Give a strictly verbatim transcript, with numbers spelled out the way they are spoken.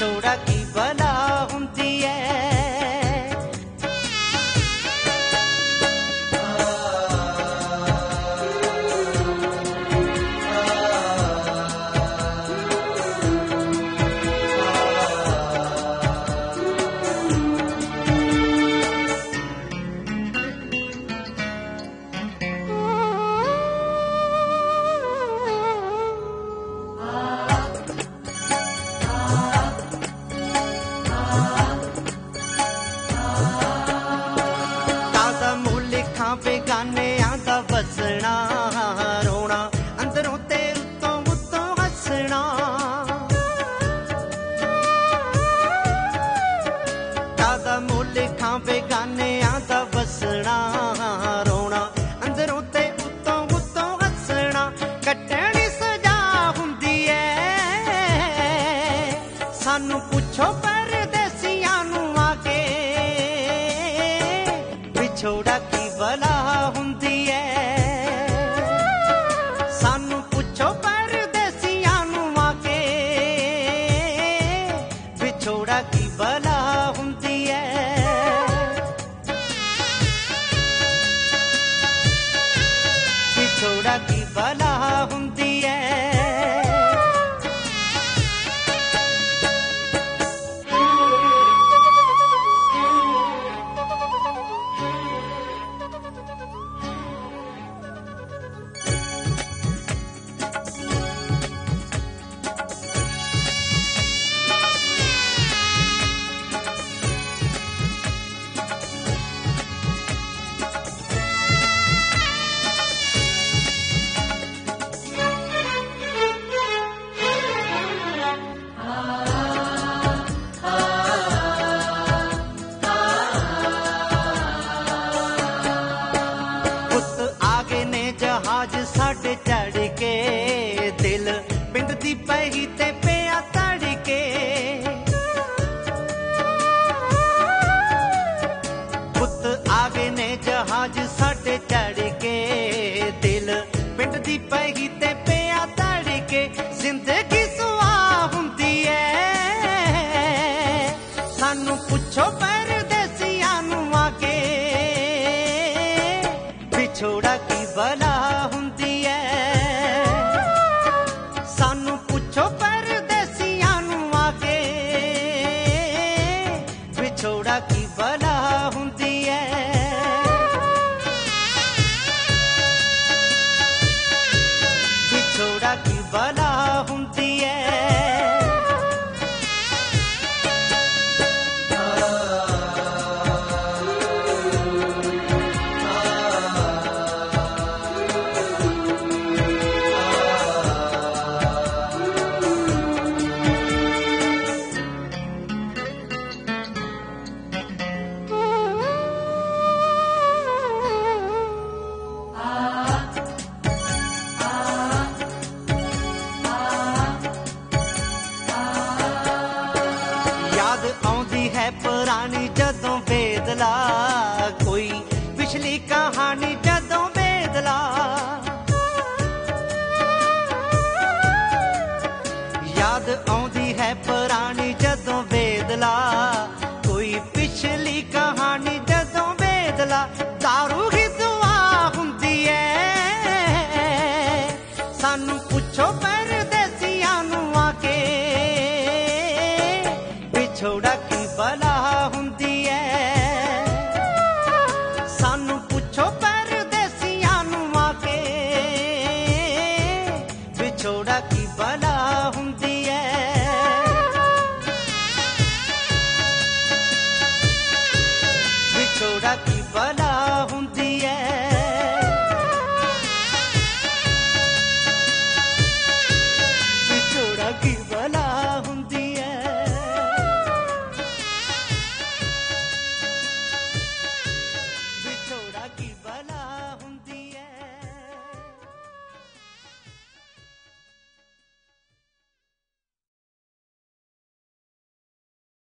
ਵਿਛੋੜਾ ਕੀ ਬਲਾ ਹੁੰਦੀ ਐ। ਬੇਗਾਨਿਆਂ ਦਾ ਵਸਣਾ ਰੋਣਾ ਅੰਦਰੋਂ ਤੇ ਉੱਤੋਂ ਉੱਤੋਂ ਹੱਸਣਾ। ਕਾਹਦਾ ਮੁੱਲ ਖਾਂ ਬੇਗਾਨਿਆਂ ਦਾ ਵਸਣਾ ਰੋਣਾ ਅੰਦਰੋਂ ਤੇ ਉੱਤੋਂ ਉੱਤੋਂ ਹੱਸਣਾ। ਕੱਟਣੀ ਸਜ਼ਾ ਹੁੰਦੀ ਐ ਸਾਨੂੰ ਪੁੱਛੋ ਪਰਦੇਸੀਆਂ ਨੂੰ ਆ ਕੇ ਵਿਛੋੜਾ ਕੀ ਬਲਾ ਹੁੰਦੀ ਐ। ਸਾਨੂੰ ਪੁੱਛੋ ਪਰਦੇਸੀਆਂ ਨੂੰ ਆ ਕੇ ਵਿਛੋੜਾ ਕੀ ਬਲਾ ਹੁੰਦੀ ਐ। ਵਿਛੋੜਾ ਕੀ ਬਲਾ ਹੁੰਦੀ ਐ। ਜਹਾਜ਼ ਸਾਡੇ ਚੜ ਕੇ ਦਿਲ ਪਿੰਡ ਦੀ ਪਹੀ ਤੇ ਪਿਆ ਤੜ ਕੇ। ਪੁੱਤ ਆ ਗਏ ਨੇ ਜਹਾਜ਼ ਸਾਡੇ ਚੜ ਕੇ ਦਿਲ ਪਿੰਡ ਦੀ ਪਹੀ ਤੇ ਪਿਆ ਤੜ ਕੇ। ਜ਼ਿੰਦਗੀ ਸੁਆਹ ਹੁੰਦੀ ਐ ਸਾਨੂੰ ਪੁੱਛੋ ਪਰਦੇਸੀਆਂ ਨੂੰ ਆ ਕੇ ਵਿਛੋੜਾ ਕੀ ਬਲਾ ਹੁੰਦੀ ਐ। ਸਾਨੂੰ ਪੁੱਛੋ ਪਰਦੇਸੀਆਂ ਨੂੰ ਆ ਕੇ ਵਿਛੋੜਾ ਕੀ ਬਲਾ ਹੁੰਦੀ ਐ। ਵਿਛੋੜਾ ਕੀ ਬਲਾ ਹੁੰਦੀ ਐ। ਆਉਂਦੀ ਹੈ ਪੁਰਾਣੀ ਜਦੋਂ ਬੇਦਲਾ ਕੋਈ ਪਿਛਲੀ ਕਹਾਣੀ ਜਦੋਂ ਬੇਦਲਾ। ਯਾਦ ਆਉਂਦੀ ਹੈ ਪੁਰਾਣੀ ਜਦੋਂ ਬੇਦਲਾ ਕੋਈ ਪਿਛਲੀ ਕਹਾਣੀ ਜਦੋਂ ਬੇਦਲਾ। ਦਾਰੂ ਹੀ ਦੁਆ ਹੁੰਦੀ ਐ ਸਾਨੂੰ ਪੁੱਛੋ ਪਰਦੇਸੀਆਂ ਨੂੰ ਆ ਕੇ ਵਿਛੋੜਾ ਕੀ ਬਲਾ ਹੁੰਦੀ ਐ।